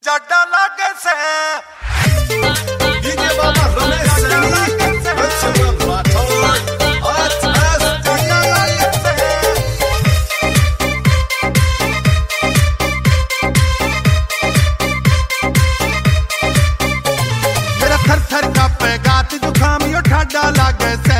जाडा लागे से DJ Baba Ramesh Saini, Rachel Rathod, Arts मेरा थर थर कांपे गात जुखाम यो ठाडा लागे से